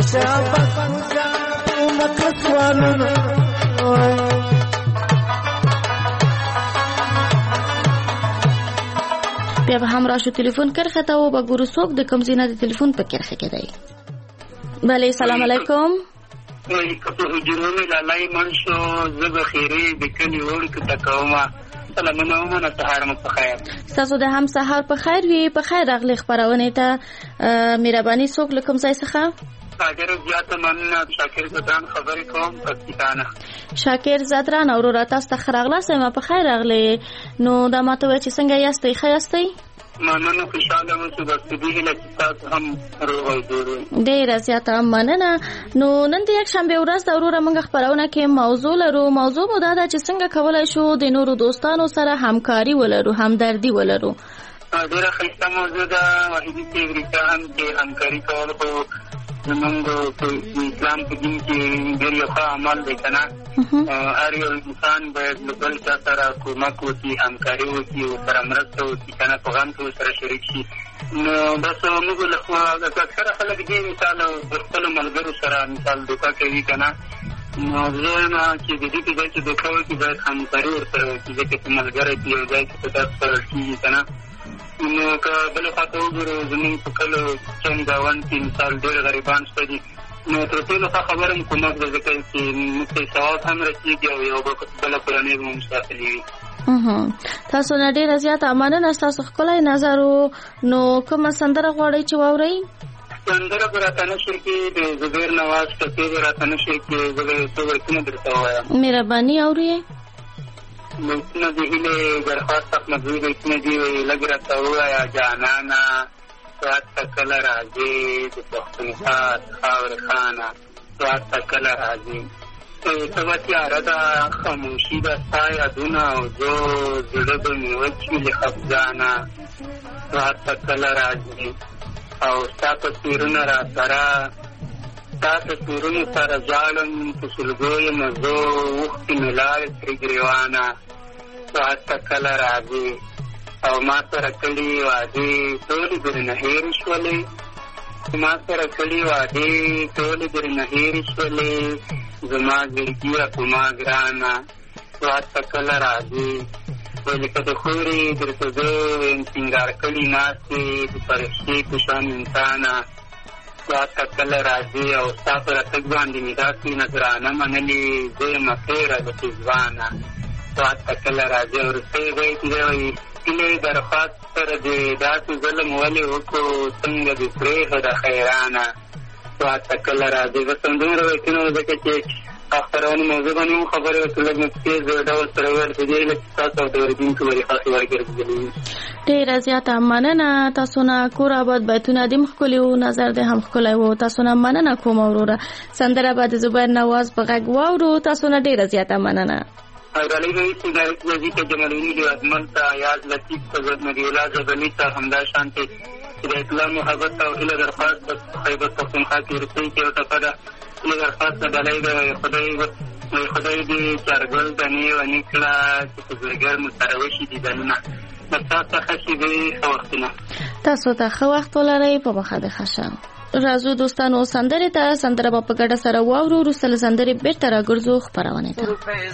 شابك ومك سوالنا بیا به هم راشو تلیفون کرخه ته و به ګورو څوک د کوم ځای نه د تلیفون په کرخه کې دی. بله سلام علیکم. وایي که په حجرو مې لالی من شو زه به خیرې د کلي وړکو ته کومه سلامونه ومنه سهار مو په خیر. ستاسو د هم سهار په خیر وي. په خیر راغلې خپرونې ته. مهرباني څوک له کوم ځای څخه؟ ډېره زیاته مننه. شاکر زدران خبرې کوم پکتیکانه. شاکر زدران وروره تاسو ته ښه راغلاست. ما په خیر راغلې. نو دا ماته وایه چې څنګه یاستئ؟ ښه یاستئ؟ مننه خوشحاله اوسو. بس په دې هیله چې تاسو هم روغ او جوړ وئ. ډېره زیاته مننه. نو نن د یکشنبې ورځ ده وروره موږ خپرونه کې موضوع لرو. موضوع مو دا ده چې څنګه کولی شو د نورو دوستانو سره همکاري ولرو، همدردي ولرو. ډېره ښایسته موضوع ده. واحدي صاحب رښتیا هم چې همکاري کول خو زمونږ په اسلام په دین کې ډېر یو ښه عمل دی که نه. هر یو انسان باید له بل چا سره کومک وکړي، همکاري وکړي، ورسره مرسته وکړي که نه، په غم کې ورسره شریک شي. نو بس موږ له اکثره خلک دې مثال د خپلو ملګرو سره مثال دوکه کوي که نه. نو زه وایم چې د دې په ځای چې دوکه وکړي باید همکاري ورسره وکړي، ځکه چې ملګری چې یو ځای کې په داس سره کېږي که نه. نو که بلې خوا ته وګورو زموږ په کلو چند ګاونډ کې مثال ډېر غریبان شته دي. نو تر ټولو ښه خبره هم کومک ده، ځکه چې موږ ته ثواب هم رسېږي او یو بله کورنۍ به مو ساتلې وي. تاسو نه ډېره زیاته مننه. ستاسو ښکلی نظر و. نو کومه سندره غواړئ چې واورئ؟ سندره به راته نشر کړي د زبیر نواز ټپې به راته نشر کړي. زه به یو څو بیتونه درته ووایم. مهرباني اورئ. بیتونه د هیلې درخواست احمدزي بیتونه دي. لږ راته ووایه جانانه سوات ته کله راځې د پښتونخوا خاورې خانه سوات ته کله راځې. ته به تیاره ده خاموشي ده ستا یادونه او زه زړه به مې وچ وي له خفګانه سوات ته کله راځې. او ستا تصویرونه را سره ستا تصویرونو سره ژاړم په سلګو یم زه اوښکې مې لاړې ترې ګرېوانه سوات ته کله راځې. او ما سره کړي وعدې ټولې درنه هېرې شولې ما سره کړي وعدې ټولې درنه هېرې شولې زما زړګیه په ما ګرانه سوات ته کله راځې. ویلې که د خورې درته زه ویم سینګار کړي ناستې د فرښتې په شان انسانه سوات ته کله راځې. او ستا په راتګ باندې مې داسې نظرانه منلې زه یم خیره د پېزوانه سوات ته کله راځې. وروستی بیت دی وایي کلی درخواست سره دې داسې ظلم ولې وکړو څنګه دې پرېښوده خیرانه سوات ته کله راځې. بس همدومره بیتونه وو ځکه چې خپرونې موضوع باندې هم خبرې وکړو لږ مې په تېز ډول سره وویل په دې هیله چې تاسو او د اورېدونکو به دې خاصې ورګرځېدلي وي. ډېره زیاته مننه. تاسو نه کور آباد بیتونه دې هم ښکلي وو، نظر دې هم ښکلی وو. تاسو نه مننه کوم وروره. سندره به د زبیر نواز په غږ واورو. تاسو نه ډېره زیاته مننه. ډالۍ به وي سګارت وزي ته جمالوني د ادمن ته یاد لطیف ته نبي الله زبني ته همدا شانتې چې د اسلام محبت او هیله درخواست په خیبر پښتونخوا کې روسۍ کې یو ټپه ده. هیله درخواست ته ډالۍ ده. خدای خدای دې چارګل دانې ونې کړه چې په زړګر مو سره وشي دیدنونه. بس تاسو ته ښه شېبې ښه وختونه. تاسو ته ښه وخت ولرئ. په مخه دې ښه شه. راځو دوستانو سندرې ته. سندره به په ګډه سره واورو. وروسته له سندرې بېرته راګرځو خپرونې ته.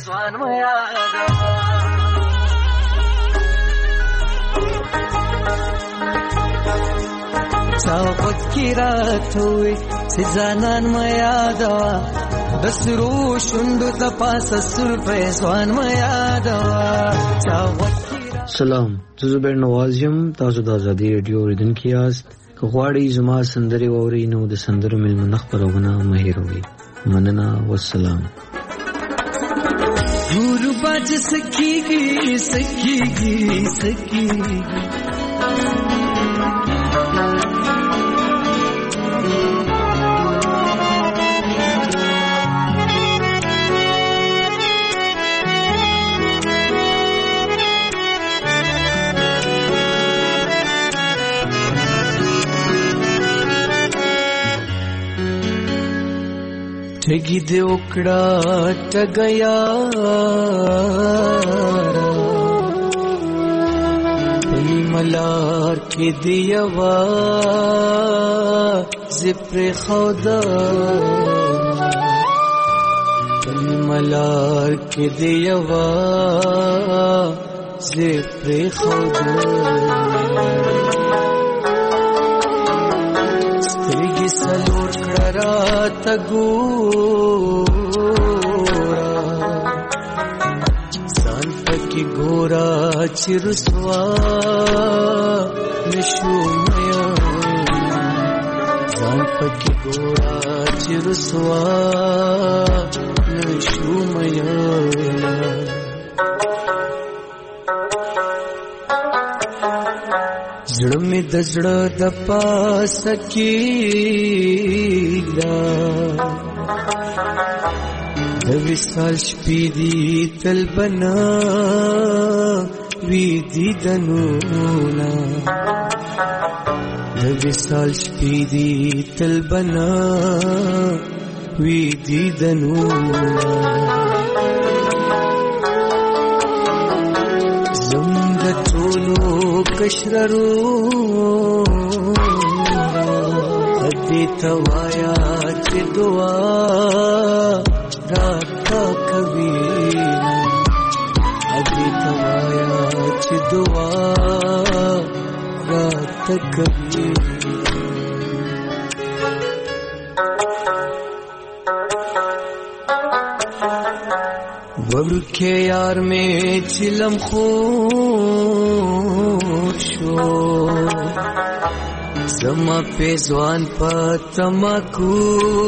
چاوت کی رات ہوئی سزانان ما یادوا بسرو شندو تپاس سر پیسوان ما یادوا چاوت. سلام، زه زبیر نواز یم. تاسو د ازادي رادیو اوریدونکي یاست. که غواړئ زما سندرې واورئ نو د سندرو مېلمنه خپرونه مه هېروئ. مننه، والسلام. غربت سکیږي سکیږي سکیږي ټګي دې وکړه ټګیا په ملار کې دی یوا زپر خودا ملار کې دیوا زپر خودا سترګې سلور کړه تا ګورا ځان پکې ګورا چې رسوا نشو میا ځان پکې ګورا چې رسوا نشو میا زړه مې د زړه د پاسه کېږده د وصال شپې دي تل بنا وي دیدنونه د وصال شپې دي تل بنا وي دیدنونه زموږ د ټولو کشررو دې ته وایا چې دعا راته کوي دې ته وایا چې دعا راته کوي ورکه یار میں چلم خور شو زما پیزوان پا تماکو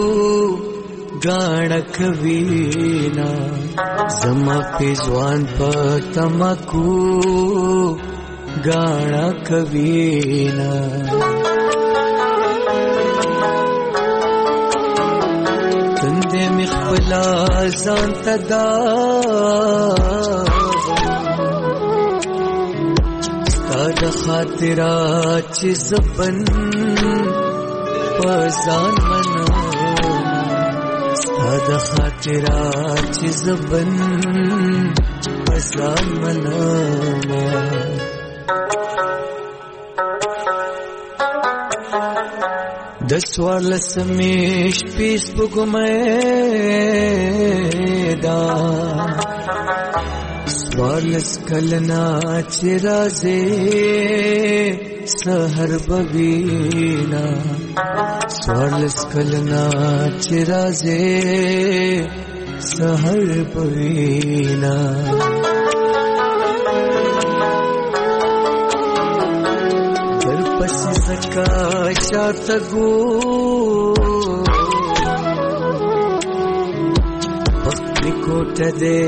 گاڑا کوینا زما پیزوان پا تماکو گاڑا کوینا تندے مخبلا زان تدا د خاطرات چې زبن پزان منا د خاطرات چې زبن پزان منا د سوال سمیش پیس بګمېدا سوالس کلنا چرازے سحر بوینا سوالس کلنا چرازے سحر بوینا در پس زکا شات گو کوټ دې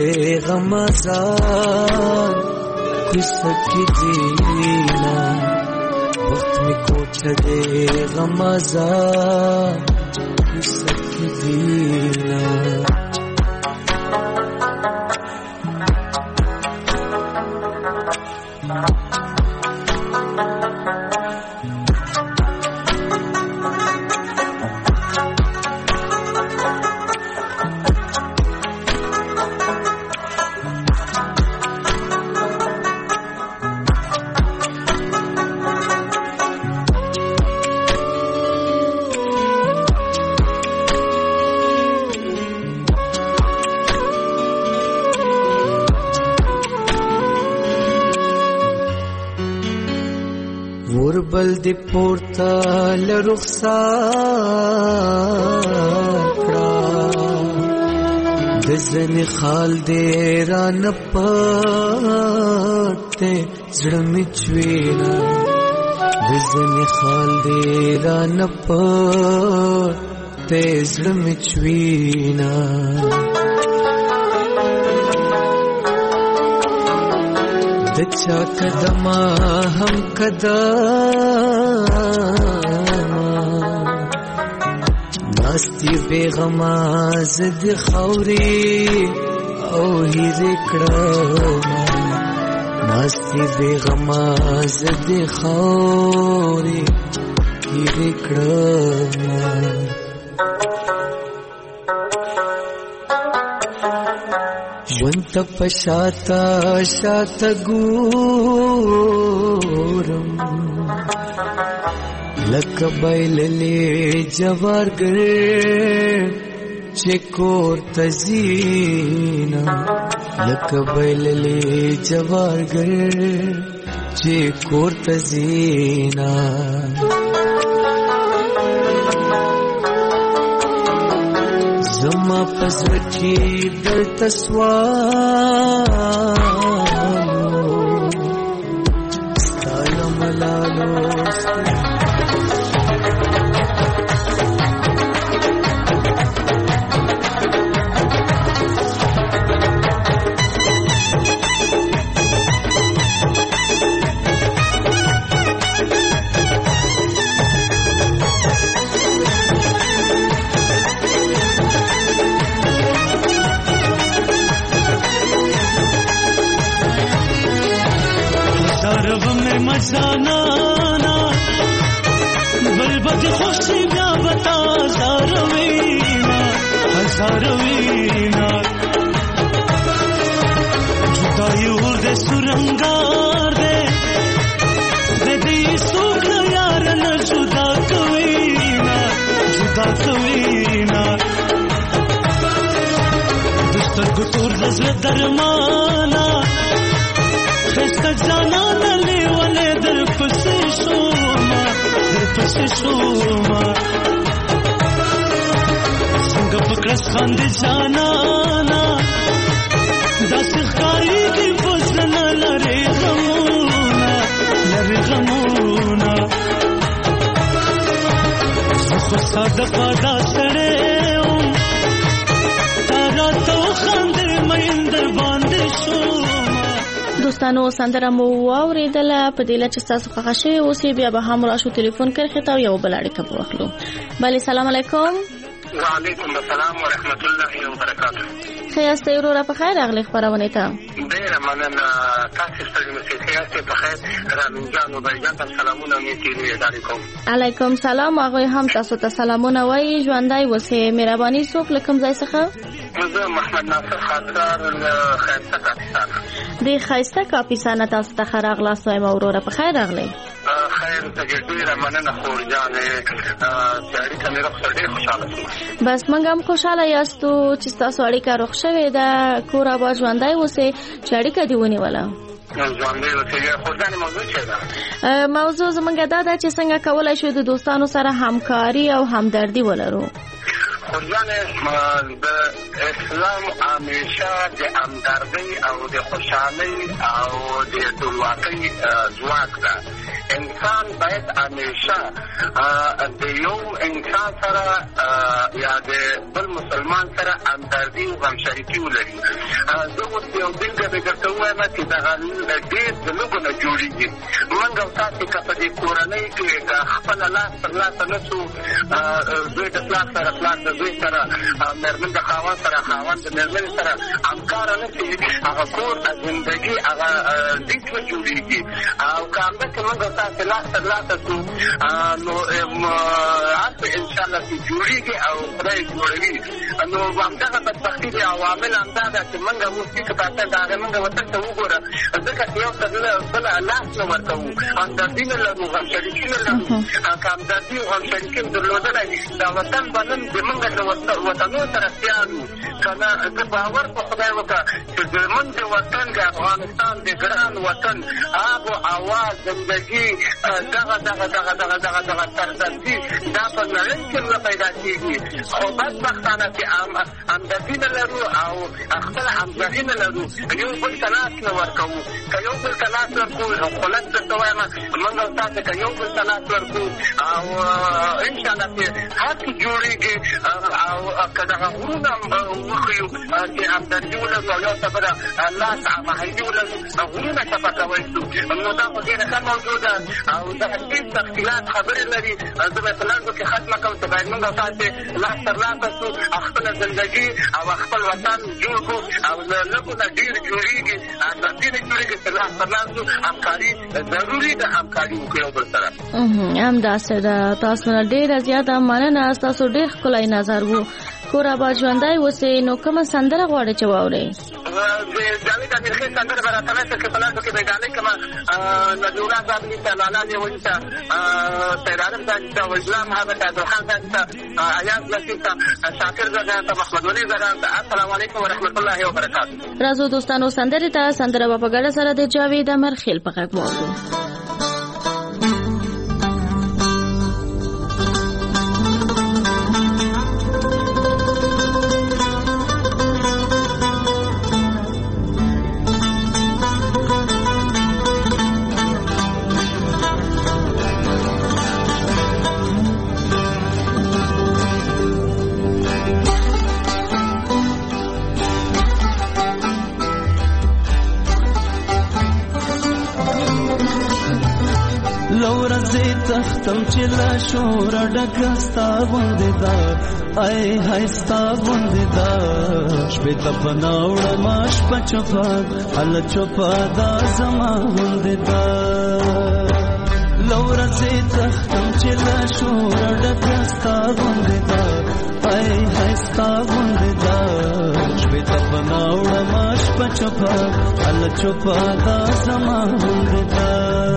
غمازان کوسکی دینا وخت می کوټ دې غمازان کوسکی دینا بل دی پورتا لرخصار کړه د زنی خال دې را نه پته زړه می چوينا د زنی خال دې را نه پته زړه می چوينا دچا قدما هم قدما ناستی بیغما زد خوری او هیر کڑما ناستی بیغما زد خوری هیر کڑما ژوند په شاته شاته ګورم لکه بایللې جوارګر چې کور ته ځینا لکه بایللې جوارګر چې کور ته ځینا زما پزړه کې دلته سوالو ستاله ملالو मजाना बलबद खुशी ब्या बता हजारवीना हजारवीना जुदाई उर्दे सुरंगार दे दे दी सुख यार न जुदा कवीना जुदा कवीना दुस्तर गुतूर रज़ दरमाना खस्ता जाना नले वाले दर पसे शोमा दर पसे शोमा संग पकड़स खांदे जाना ना दस खारी की बसन लरे गमूना लरे गमूना खुस्ता दफादा सड़े तारा तो खांदे मयंदर बांधे शोमा دوستانو سندره مو واوریدله په دې لچ تاسو ښه شئ اوس بیا به هم راشو ټلیفون کړئ ته یو بل اړیکه واخلو بله سلام علیکم وعلیکم السلام ورحمت الله وبرکاته خیاسته وروره په خیر راغلی خپرونې ته ډیره مننه تاسو ستړي مشئ خیاسته په خیر رامین جان او بایجان ته سلامونه مې تیرې علیکم علیکم سلام هغه هم تاسو ته سلامونه وایي ژوندۍ اوسئ مهرباني څوک له کوم ځای څخه زه محمد ناصر خاطر خیاسته کاپیسان د خیاسته کاپیسان تاسو ته ښه راغلاست وایم وروره په خیر راغلی خیر ته ډیره مننه خورجانې چې اړیکه مې رخصت ډېر خوشحاله شوم بس موږ هم خوشحاله یاستو چې ستاسو اړیکه رخ شوې ده کور اباد ژوندی اوسئ چې اړیکه دې ونیوله ژوندی اوسئ خورجانې موضوع څه ده موضوع زموږ دا ده چې څنګه کولی شو د دوستانو سره همکاري او همدردي ولرو خورجانې د اسلام همیشه د همدردۍ او د خوشحالۍ او د ټولواکۍ ځواک ده انسان باید همیشه د یو انسان سره یا د بل مسلمان سره همدردي او همشریکي ولري زه اوس یو بېلګه به درته ووایم چې دغه ډېر د لږو نه جوړېږي موږ او تاسې که په دې کورنۍ کې که خپله لاس پر لاسه نه شو زوی د پلار سره پلار د زوی سره مېرمن د خاوند سره خاوند د مېرمنې سره همکاره نه شي هغه کور زندګي هغه ډېر نه جوړېږي او که همداسې موږ او تاسې لاس تر لاسه شو نو هر څه انشاءالله چې جوړېږي او خدای جوړوي نو همدغه بدبختي د عوامل همدا ده چې موږ اوس چې پاته د هغې موږ وطن ته وګوره ځکه چې یو تر بله لاس نه ورکوو همدردي نه لرو غمشریکي نه لرو که همدردي او غمشریکي درلودلی دا وطن به نن زموږ د وطنو سره سیال وو که نه زه باور په خدای وکړه چې زموږ د وطن د افغانستان د ګران وطن آب و هوا زندګي دغه دغه دغه دغه دغه دغه سرزندي دا په نړۍ کې نه پیدا کېږي خو بدبختانه چې همدردي نه لرو او خپله همغږي نه لرو یو بل ته لاس نه ورکوو که یو بل ته لاس ورکوو خلک درته وایم موږ او تاسې که یو بل ته لاس ورکوو او انشاءالله چې هر څه جوړېږي او که دغه غرونه وښیو چې همدردي ولرو او یو څه بله لاس هماهنګي ولرو غرونه چپه کوی شو نو دا خو ډېره ښه موضوع ده او دا ډېر تفصیلات خبرې لري زه به په لنډو کې ختمه کوم چې باید موږ او تاسې لاس تر لاسه شو خپله زندګي او خپل وطن جوړ کړو او له لږو نه ډېر جوړېږي همدردي نه جوړېږي چې لاس تر لاس شو همکاري ضروري ده همکاري وکړو یو بل سره همداسې ده تاسو نه ډېره زیاته مننه ستاسو ډېر ښکلی نظر و کور آباد ژوندی اوسې نو کومه سندره غواړئ چې واورئ؟ د جاوید امیرخېل سندره به راته راشي چې په لاسو کې بیګانۍ کومه نبي الله صاحب نیسه، لالا لیوني ته، سید عالم صاحب ته، وجدان محمد ته، عبدالخان صاحب ته، ایاز لطیف ته، شاکر زاده ته، محمد ولي زاده ته. السلام علیکم ورحمت الله وبرکاتہ. راځو دوستانو سندرې ته سندره به په ګډه سره د جاوید امیرخېل په غږ واورو. تختم چې لا شور ډکه ستا غوندې ده، ای های ستا غوندې ده. شپې ته پناه وړمه شپه چوپه هله چوپه دا زما غوندې ده. له ورځې تختم چې لا شور ډکه ستا غوندې ده، ای های ستا غوندې ده. شپې ته پناه وړمه شپه چوپه هله چوپه دا زما غوندې ده.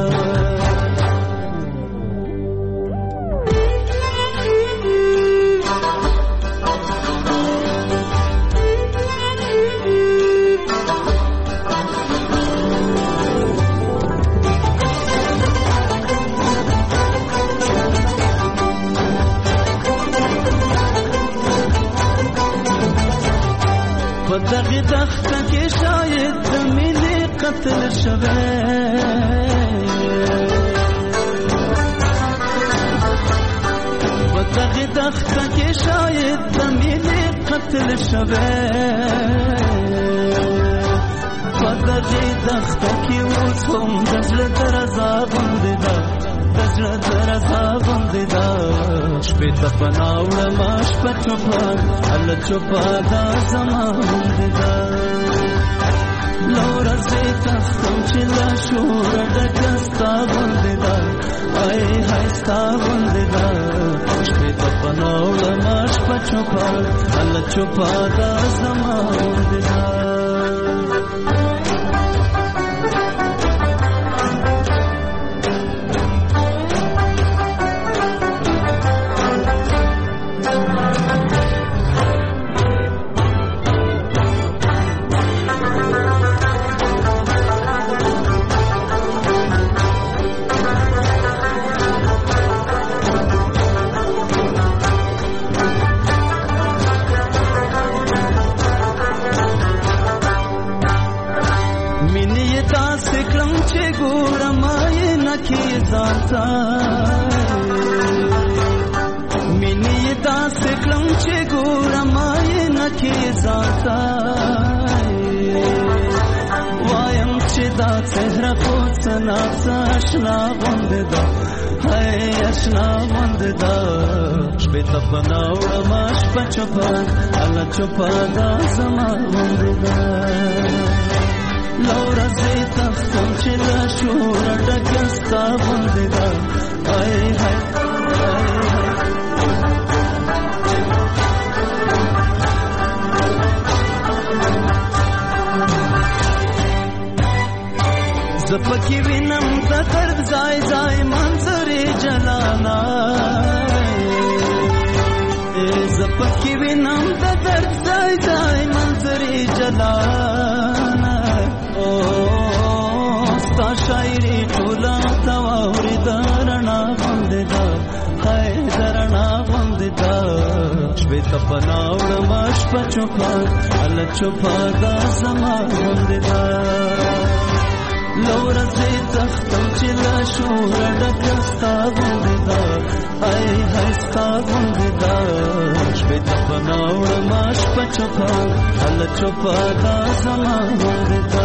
دغه دښته کې شاید د مینې قتل شوی، په دغه دښته کې شاید د مینې قتل شوی. په دغه دښته کې اوس هم د زړه درزا غوندې ده، د زړه درزا غوندې ده. شپې ته پناه وړمه شپه چوپه هله چوپه دا زما غوندې ده. له ورځې تختم چې لا شوره ډکه ستا غوندې ده، ای های ستا غوندې ده. شپې ته پناه وړمه شپه چوپه هله چوپه دا زما غوندې ده. مینې داسې کړم چې ګورم آینه کې ځانته، وایم چې دا څهره خو څه ناڅه اشنا غوندې ده، هی اشنا غوندې ده. شپې ته پناه وړمه شپه چوپه هله چوپه دا زما غوندې ده. له ورځې تختم چې له شوره ډکه ستا غوندې ده، ای های زه پکې وینم د درد ځای ځای منظرې جلانا، زه پکې وینم د درد ځای ځای منظرې جلانا. او ستا شاعري ټوله ته واورې د رڼا غوندې ده، هی د رڼا غوندې ده. شپې ته پناه وړمه شپه چوپه هله چوپه دا زما غوندې ده. له ورځې تختم چې له شوره ډکه ستا غوندې ده، ای های ستا غوندې ده. شپې ته پناه وړمه شپه چوپه هله چوپه دا زما غوندې ده.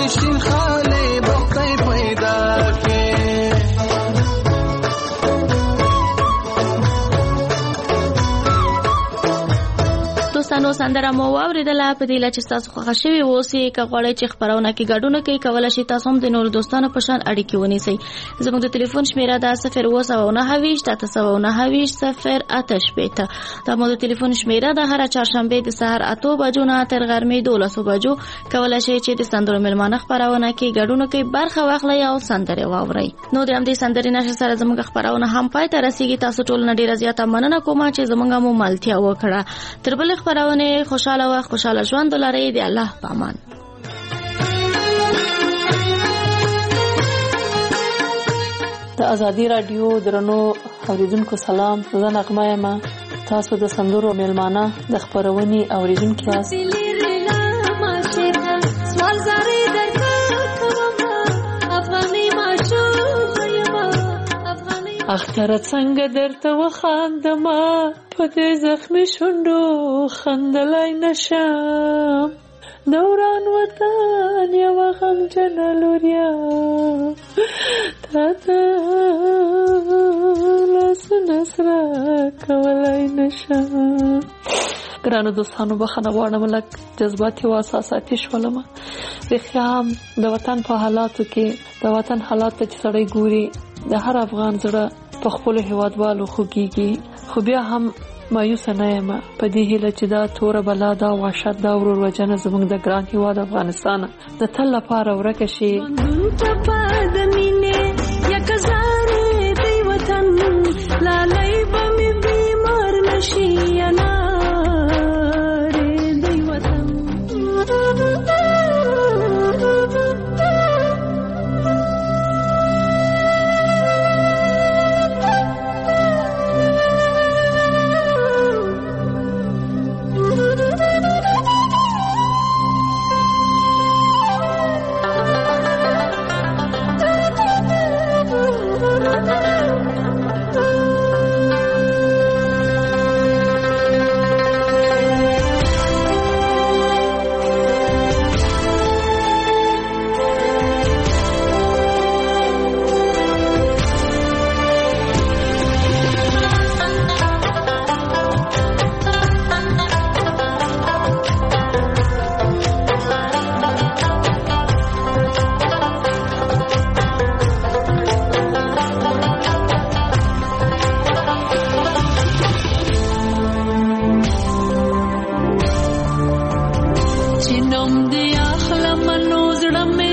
شین خاله بختی پیدا کې دوستانو سندره مو واوریدله په دې لچ تاسو خوښ شوي اوسئ که غواړئ چې خبرونه کې ګډون کوي کولای شئ تاسو هم د نور دوستانو په شان اړیکې ونیسئ زموږ د ټلیفون شمیره ده صفر اووه سوه نهه ویشت اته سوه نهه ویشت صفر اته شپېته دا مو د ټلیفون شمیره ده هره چهارشنبې د سهار اتو بجو نه تر غرمې دولسو بجو کولای شئ چې د سندرو مېلمانه خپرونه کې ګډون کوي برخه واخلئ او سندرې واورئ نو د همدې سندرې نشر سره زموږ خپرونه هم پای ته رسیږي تاسو ټول نه ډېره زیاته مننه کوم چې زموږ مو ملتیا وکړه تر بلې خبرونه خوشاله و خوشاله ژوند ولرئ د الله په امان د ازادي رادیو درنو اوریدونکو سلام زه نغمه یم تاسو د سندرو میلمانه د خبرونې اوریدونکو یاست سوال زاري درته افغاني ماشوم یم اختر څنګه درته وخاندم په دې زخمي شونډو خندلای نشم دوران وطن یو غمجن لوریا تا ته لاس نسره کولای نشم ګرانو دوستانو بخښنه غواړم لږ جذباتي او احساساتي شولم رښتیا هم د وطن په حالاتو کې د وطن حالات ته چې سړی ګوري د هر افغان زړه په خپلو هېوادوالو خوږېږي خو بیا هم مایوسه نه یم په دې هیله چې دا توره بلا دا وحشت دا ورور وژنه زموږ د ګران هېواد افغانستان د تل لپاره ورکه شي لالی به مې بیمار نشي انارې دی وطن چې نوم دې اخلم نو زړه مې